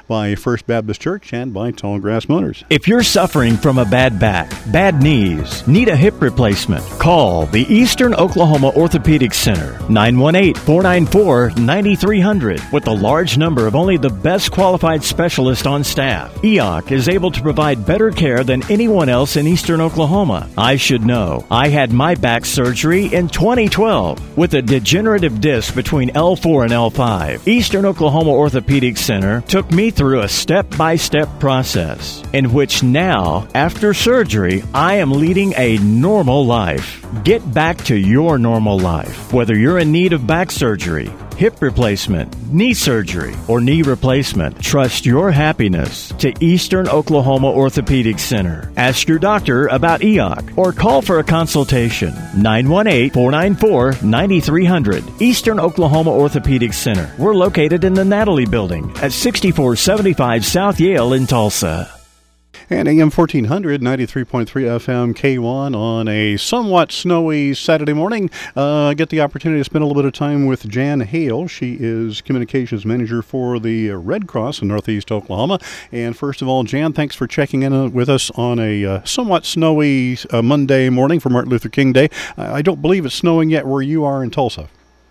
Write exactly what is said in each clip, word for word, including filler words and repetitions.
by First Baptist Church and by Tallgrass Motors. If you're suffering from a bad back, bad knees, need a hip replacement, call the Eastern Oklahoma Orthopedic Center, nine one eight, four nine four, nine three zero zero. With a large number of only the best qualified specialists on staff, E O C is able to provide better care than anyone else in Eastern Oklahoma. I should know. I had my back surgery in twenty twelve with a degenerative disc between L four and L five. Eastern Oklahoma Orthopedic Center took me through a step-by-step process in which now, after surgery, I am leading a normal life. Get back to your normal life, whether you're in need of back surgery, hip replacement, knee surgery, or knee replacement. Trust your happiness to Eastern Oklahoma Orthopedic Center. Ask your doctor about E O C or call for a consultation. nine one eight, four nine four, nine three zero zero. Eastern Oklahoma Orthopedic Center. We're located in the Natalie Building at sixty-four seventy-five South Yale in Tulsa. And A M fourteen hundred, ninety-three point three F M K one on a somewhat snowy Saturday morning. Uh, I get the opportunity to spend a little bit of time with Jan Hale. She is Communications Manager for the Red Cross in Northeast Oklahoma. And first of all, Jan, thanks for checking in with us on a uh, somewhat snowy uh, Monday morning for Martin Luther King Day. I don't believe it's snowing yet where you are in Tulsa.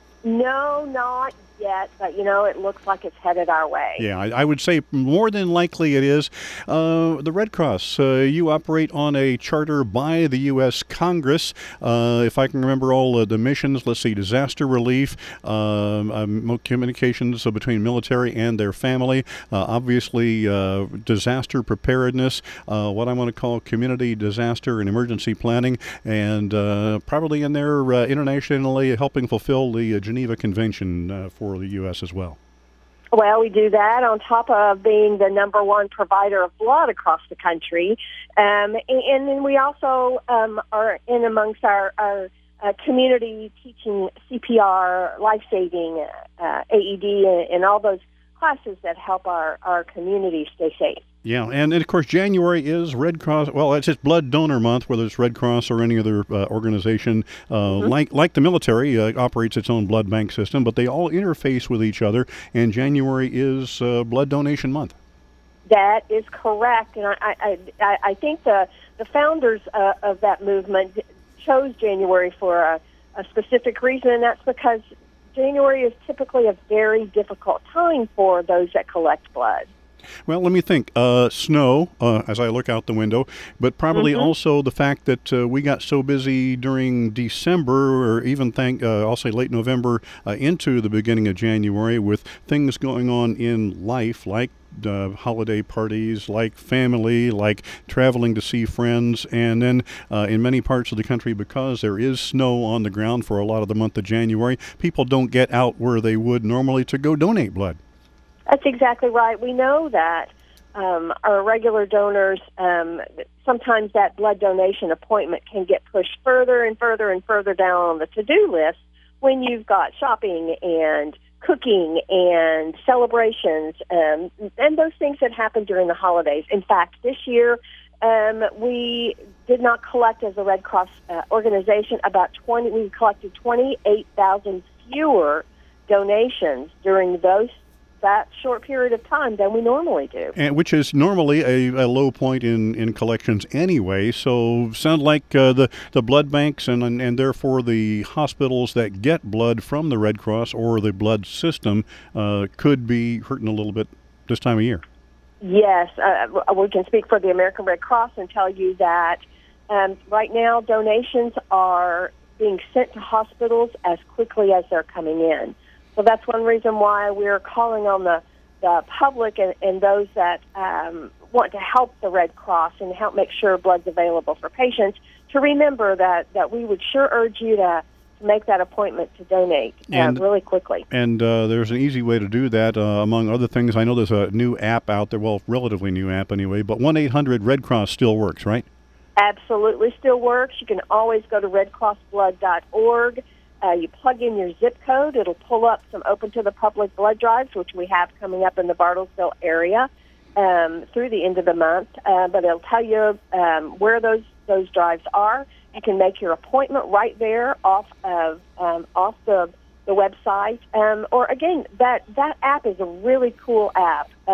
No, not yet, but, you know, it looks like it's headed our way. Yeah, I, I would say more than likely it is. Uh, the Red Cross, uh, you operate on a charter by the U S Congress. Uh, if I can remember all uh, the missions, let's see, disaster relief, um, um, communications between military and their family, uh, obviously uh, disaster preparedness, uh, what I want to call community disaster and emergency planning, and uh, probably in there uh, internationally helping fulfill the uh, Geneva Convention uh, for the U S as well. Well, we do that on top of being the number one provider of blood across the country. Um, and, and then we also um, are in amongst our, our uh, community teaching C P R, life-saving, uh, A E D, and, and all those classes that help our, our community stay safe. Yeah, and, and of course January is Red Cross. Well, it's just Blood Donor Month, whether it's Red Cross or any other uh, organization. Uh, mm-hmm. Like like the military uh, operates its own blood bank system, but they all interface with each other. And January is uh, Blood Donation Month. That is correct, and I I, I, I think the the founders uh, of that movement chose January for a, a specific reason, and that's because January is typically a very difficult time for those that collect blood. Well, let me think. Uh, snow, uh, as I look out the window, but probably mm-hmm. also the fact that uh, we got so busy during December, or even thank, uh, I'll say late November uh, into the beginning of January, with things going on in life, like uh, holiday parties, like family, like traveling to see friends, and then uh, in many parts of the country, because there is snow on the ground for a lot of the month of January, people don't get out where they would normally to go donate blood. That's exactly right. We know that um, our regular donors, um, sometimes that blood donation appointment can get pushed further and further and further down on the to-do list when you've got shopping and cooking and celebrations um, and those things that happen during the holidays. In fact, this year um, we did not collect as a Red Cross uh, organization about twenty. We collected twenty-eight thousand fewer donations during those that short period of time than we normally do. And which is normally a, a low point in, in collections anyway, so sound like uh, the, the blood banks and, and and therefore the hospitals that get blood from the Red Cross or the blood system uh, could be hurting a little bit this time of year. Yes, uh, we can speak for the American Red Cross and tell you that um, right now donations are being sent to hospitals as quickly as they're coming in. So that's one reason why we're calling on the, the public and, and those that um, want to help the Red Cross and help make sure blood's available for patients to remember that, that we would sure urge you to make that appointment to donate uh, and, really quickly. And uh, there's an easy way to do that. Uh, among other things, I know there's a new app out there, well, relatively new app anyway, but one eight hundred Red Cross still works, right? Absolutely still works. You can always go to red cross blood dot org. Uh, you plug in your zip code. It'll pull up some open-to-the-public blood drives, which we have coming up in the Bartlesville area um, through the end of the month. Uh, but it'll tell you um, where those, those drives are. You can make your appointment right there off of um, off the, the website. Um, or, again, that, that app is a really cool app. Um,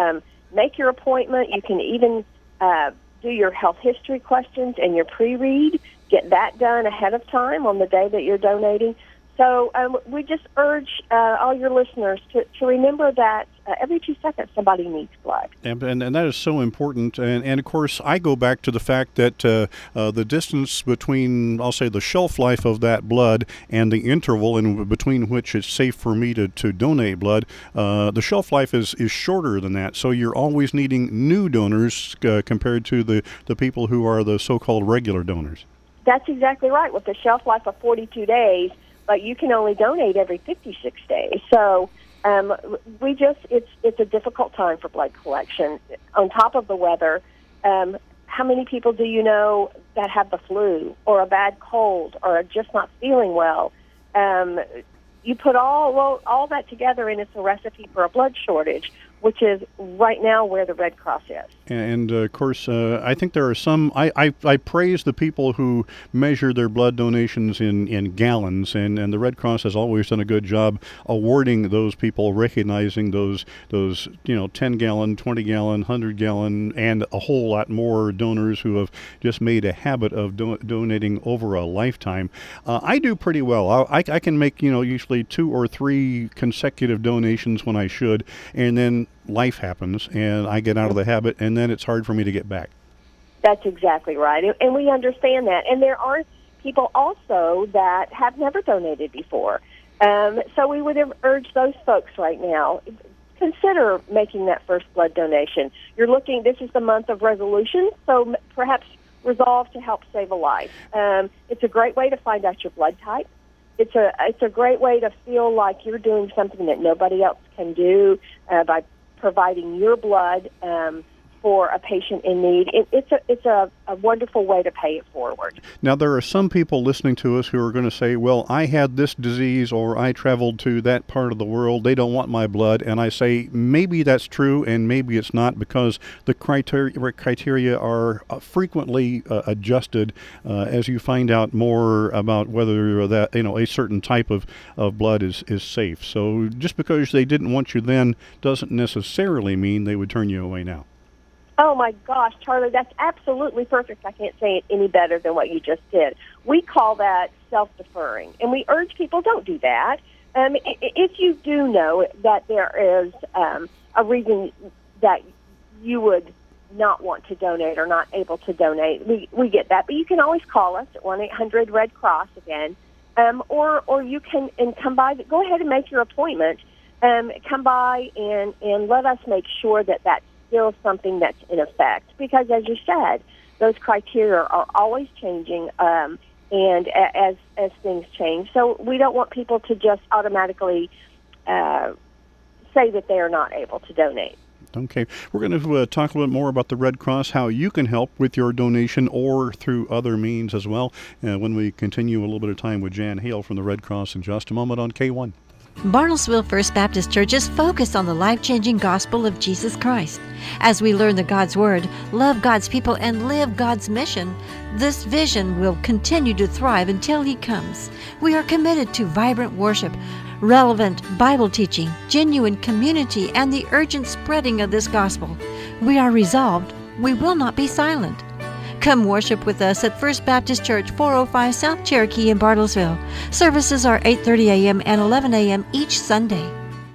make your appointment. You can even uh, do your health history questions and your pre-read. Get that done ahead of time on the day that you're donating. So um, we just urge uh, all your listeners to, to remember that uh, every two seconds somebody needs blood. And, and, and that is so important. And, and, of course, I go back to the fact that uh, uh, the distance between, I'll say, the shelf life of that blood and the interval in between which it's safe for me to, to donate blood, uh, the shelf life is, is shorter than that. So you're always needing new donors uh, compared to the, the people who are the so-called regular donors. That's exactly right. With the shelf life of forty-two days, but you can only donate every fifty-six days. So um, we just, it's it's a difficult time for blood collection. On top of the weather, um, how many people do you know that have the flu or a bad cold or are just not feeling well? Um, you put all well, all that together, and it's a recipe for a blood shortage, which is right now where the Red Cross is. And, uh, of course, uh, I think there are some, I, I, I praise the people who measure their blood donations in, in gallons, and, and the Red Cross has always done a good job awarding those people, recognizing those, those you know, ten-gallon, twenty-gallon, one hundred-gallon, and a whole lot more donors who have just made a habit of do- donating over a lifetime. Uh, I do pretty well. I, I can make, you know, usually two or three consecutive donations when I should, and then life happens and I get out of the habit, and then it's hard for me to get back. That's exactly right. And we understand that. And there are people also that have never donated before. Um, so we would urge those folks right now, consider making that first blood donation. You're looking, this is the month of resolution, so perhaps resolve to help save a life. Um, it's a great way to find out your blood type. It's a it's a great way to feel like you're doing something that nobody else can do uh, by providing your blood um, for a patient in need. It, it's a it's a, a wonderful way to pay it forward. Now, there are some people listening to us who are going to say, well, I had this disease or I traveled to that part of the world. They don't want my blood. And I say maybe that's true and maybe it's not, because the criteria, criteria are frequently uh, adjusted uh, as you find out more about whether that, you know, a certain type of, of blood is, is safe. So just because they didn't want you then doesn't necessarily mean they would turn you away now. Oh, my gosh, Charlie, that's absolutely perfect. I can't say it any better than what you just did. We call that self-deferring, and we urge people, don't do that. Um, if you do know that there is um, a reason that you would not want to donate or not able to donate, we, we get that. But you can always call us at one eight hundred red cross again, um, or, or you can and come by. Go ahead and make your appointment. Um, come by and, and let us make sure that that's still something that's in effect, because as you said, those criteria are always changing, um, and as as things change, so we don't want people to just automatically uh, say that they are not able to donate. Okay, we're going to uh, talk a little bit more about the Red Cross, how you can help with your donation or through other means as well, uh, when we continue a little bit of time with Jan Hale from the Red Cross in just a moment on K one. Bartlesville First Baptist Church is focused on the life-changing gospel of Jesus Christ. As we learn the God's Word, love God's people, and live God's mission, this vision will continue to thrive until He comes. We are committed to vibrant worship, relevant Bible teaching, genuine community, and the urgent spreading of this gospel. We are resolved. We will not be silent. Come worship with us at First Baptist Church, four oh five South Cherokee in Bartlesville. Services are eight thirty a.m. and eleven a.m. each Sunday.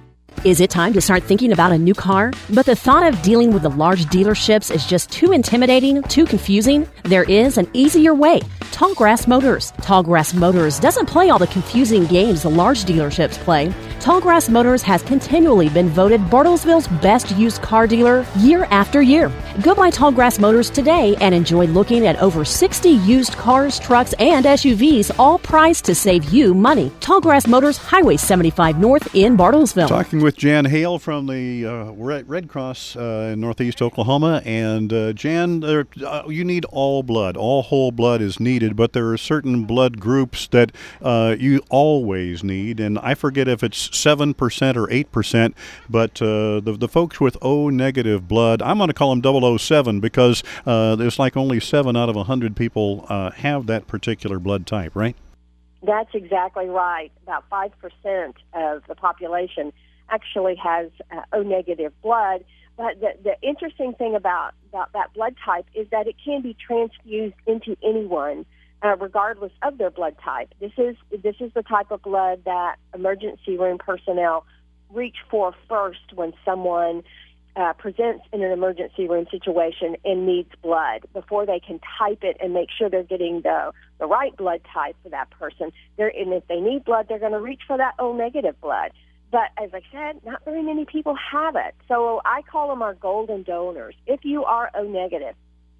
Is it time to start thinking about a new car? But the thought of dealing with the large dealerships is just too intimidating, too confusing? There is an easier way. Tallgrass Motors. Tallgrass Motors doesn't play all the confusing games the large dealerships play. Tallgrass Motors has continually been voted Bartlesville's best used car dealer year after year. Go by Tallgrass Motors today and enjoy looking at over sixty used cars, trucks, and S U Vs, all priced to save you money. Tallgrass Motors, Highway seventy-five North in Bartlesville. Talking with Jan Hale from the uh, Red Cross uh, in Northeast Oklahoma. And uh, Jan, uh, you need all blood. All whole blood is needed, but there are certain blood groups that uh, you always need. And I forget if it's seven percent or eight percent, but uh, the, the folks with O negative blood, I'm going to call them double oh seven, because uh, there's like only seven out of one hundred people uh, have that particular blood type, right? That's exactly right. About five percent of the population actually has uh, O negative blood. But the, the interesting thing about, about that blood type is that it can be transfused into anyone, uh, regardless of their blood type. This is this is the type of blood that emergency room personnel reach for first when someone uh, presents in an emergency room situation and needs blood. Before they can type it and make sure they're getting the, the right blood type for that person, they're, and if they need blood, they're going to reach for that O negative blood. But as I said, not very many people have it. So I call them our golden donors. If you are O negative,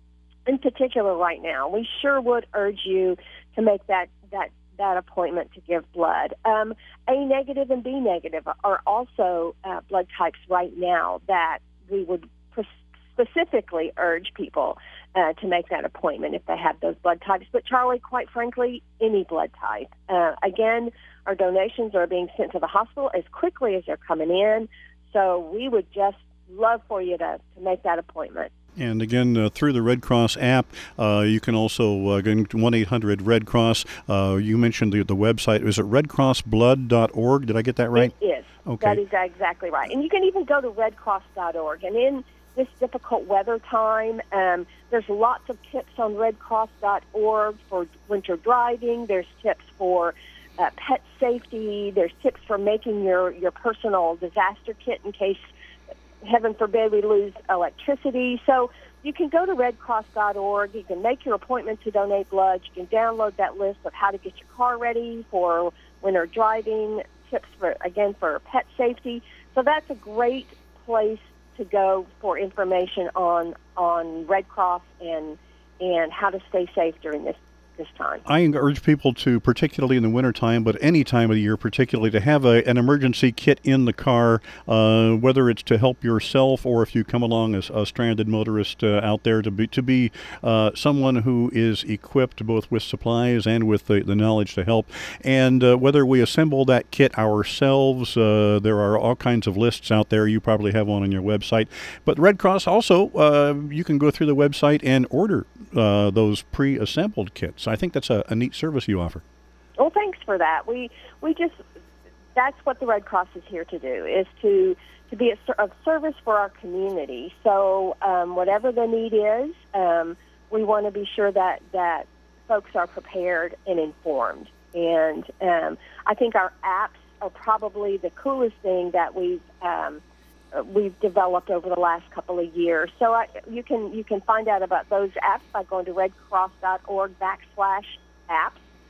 in particular right now, we sure would urge you to make that, that, that appointment to give blood. Um, A negative and B negative are also uh, blood types right now that we would pres- specifically urge people uh, to make that appointment if they have those blood types. But Charlie, quite frankly, any blood type. Uh, again, our donations are being sent to the hospital as quickly as they're coming in, so we would just love for you to, to make that appointment. And again, uh, through the Red Cross app, uh, you can also uh, go to one eight hundred red cross. Uh, you mentioned the, the website. Is it red cross blood dot org? Did I get that right? It is. Okay. That is exactly right. And you can even go to red cross dot org. And in this difficult weather time, um, there's lots of tips on red cross dot org for winter driving. There's tips for uh, pet safety. There's tips for making your, your personal disaster kit in case, heaven forbid, we lose electricity. So you can go to red cross dot org. You can make your appointment to donate blood. You can download that list of how to get your car ready for winter driving, tips for, again, for pet safety. So that's a great place to go for information on on Red Cross and and how to stay safe during this this time. I urge people to, particularly in the wintertime, but any time of the year particularly, to have a, an emergency kit in the car, uh, whether it's to help yourself or if you come along as a stranded motorist uh, out there, to be to be uh, someone who is equipped both with supplies and with the, the knowledge to help. And uh, whether we assemble that kit ourselves, uh, there are all kinds of lists out there. You probably have one on your website. But Red Cross also, uh, you can go through the website and order uh, those pre-assembled kits. I think that's a, a neat service you offer. Well, thanks for that. We we just that's what the Red Cross is here to do, is to to be a, of service for our community. So um, whatever the need is, um, we want to be sure that that folks are prepared and informed. And um, I think our apps are probably the coolest thing that we've um, we've developed over the last couple of years. So I, you can you can find out about those apps by going to red cross dot org backslash apps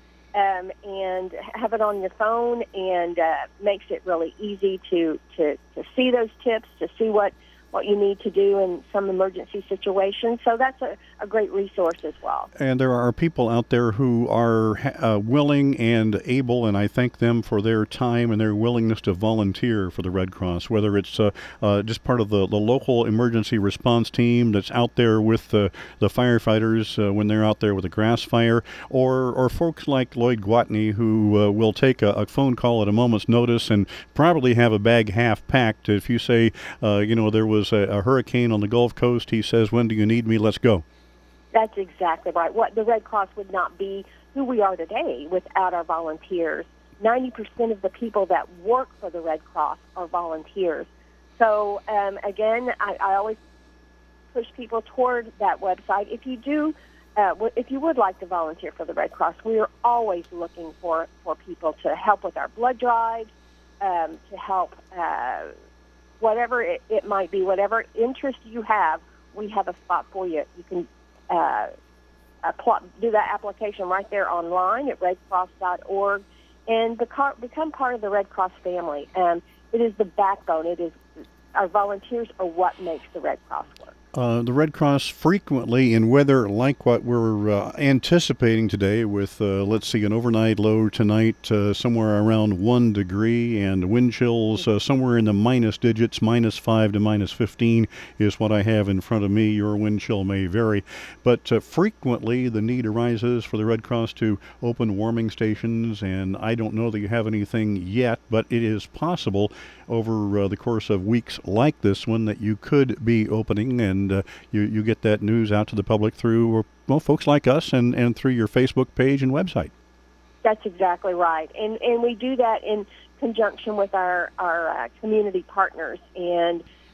um, and have it on your phone, and uh, makes it really easy to, to, to see those tips, to see what, what you need to do in some emergency situations. So that's a, a great resource as well. And there are people out there who are uh, willing and able, and I thank them for their time and their willingness to volunteer for the Red Cross, whether it's uh, uh, just part of the, the local emergency response team that's out there with the, the firefighters uh, when they're out there with a grass fire, or, or folks like Lloyd Gwatney who uh, will take a, a phone call at a moment's notice and probably have a bag half packed. If you say, uh, you know, there was a, a hurricane on the Gulf Coast, he says, when do you need me? Let's go. That's exactly right. What the Red Cross would not be who we are today without our volunteers. ninety percent of the people that work for the Red Cross are volunteers. So, um, again, I, I always push people toward that website. If you do, uh, if you would like to volunteer for the Red Cross, we are always looking for, for people to help with our blood drives, um, to help uh, whatever it, it might be, whatever interest you have, we have a spot for you. You can uh, apply, do that application right there online at red cross dot org and beca- become part of the Red Cross family. Um, it is the backbone. It is our volunteers are what makes the Red Cross work. Uh, the Red Cross frequently, in weather like what we're uh, anticipating today with, uh, let's see, an overnight low tonight uh, somewhere around one degree and wind chills uh, somewhere in the minus digits, minus five to minus fifteen is what I have in front of me. Your wind chill may vary. But uh, frequently the need arises for the Red Cross to open warming stations, and I don't know that you have anything yet, but it is possible over uh, the course of weeks like this one that you could be opening, and uh, you, you get that news out to the public through, well, folks like us and, and through your Facebook page and website. That's exactly right. And and we do that in conjunction with our, our uh, community partners. And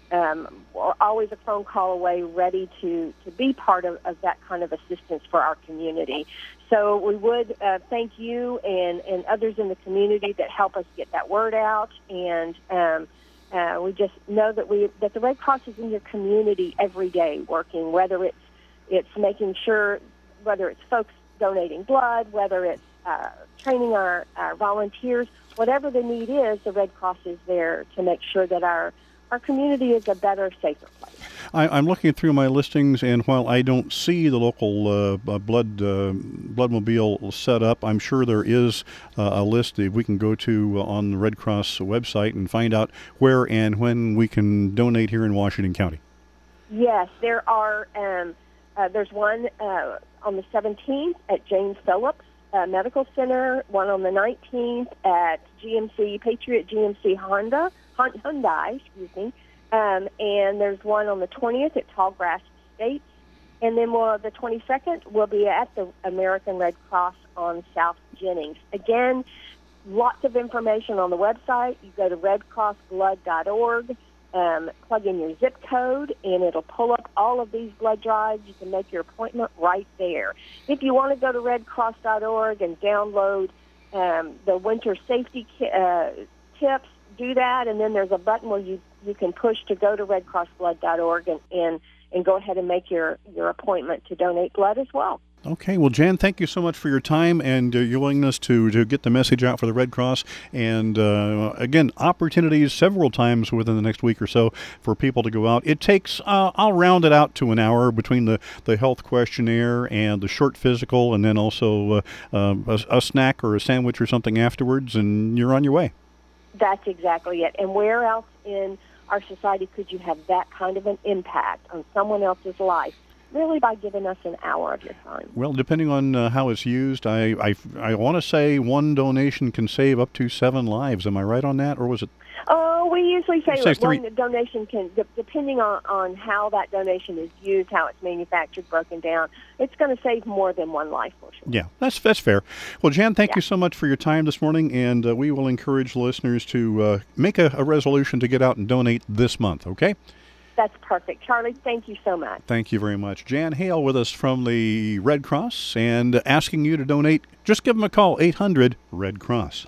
um, we're always a phone call away, ready to, to be part of, of that kind of assistance for our community. So we would uh, thank you and, and others in the community that help us get that word out. And um, uh, we just know that we that the Red Cross is in your community every day working, whether it's it's making sure, whether it's folks donating blood, whether it's uh, training our, our volunteers, whatever the need is, the Red Cross is there to make sure that our Our community is a better, safer place. I, I'm looking through my listings, and while I don't see the local uh, blood uh, bloodmobile set up, I'm sure there is uh, a list that we can go to on the Red Cross website and find out where and when we can donate here in Washington County. Yes, there are. Um, uh, there's one uh, on the seventeenth at James Phillips uh, Medical Center, one on the nineteenth at G M C Patriot G M C Honda. Hyundai, excuse me, um, and there's one on the twentieth at Tallgrass Estates, and then we'll, the twenty-second we'll be at the American Red Cross on South Jennings. Again, lots of information on the website. You go to red cross blood dot org, um, plug in your zip code, and it'll pull up all of these blood drives. You can make your appointment right there. If you want to go to red cross dot org and download um, the winter safety ki- uh, tips, do that, and then there's a button where you, you can push to go to red cross blood dot org and, and, and go ahead and make your, your appointment to donate blood as well. Okay. Well, Jan, thank you so much for your time and uh, your willingness to, to get the message out for the Red Cross. And, uh, again, opportunities several times within the next week or so for people to go out. It takes, uh, I'll round it out to an hour between the, the health questionnaire and the short physical, and then also uh, uh, a, a snack or a sandwich or something afterwards, and you're on your way. That's exactly it. And where else in our society could you have that kind of an impact on someone else's life? Really, by giving us an hour of your time. Well, depending on uh, how it's used, I I, I want to say one donation can save up to seven lives. Am I right on that, or was it? Oh, we usually say Say look, one donation can, de- depending on, on how that donation is used, how it's manufactured, broken down, it's going to save more than one life for sure. Yeah, that's that's fair. Well, Jan, thank Yeah. you so much for your time this morning, and uh, we will encourage listeners to uh, make a, a resolution to get out and donate this month, okay? That's perfect. Charlie, thank you so much. Thank you very much. Jan Hale with us from the Red Cross and asking you to donate. Just give them a call, eight hundred red cross.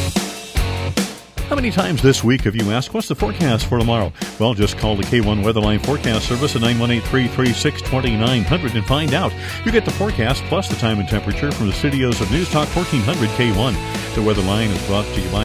How many times this week have you asked, what's the forecast for tomorrow? Well, just call the K one Weatherline Forecast Service at nine one eight, three three six, two nine zero zero and find out. You get the forecast plus the time and temperature from the studios of News Talk fourteen hundred K one. The Weatherline is brought to you by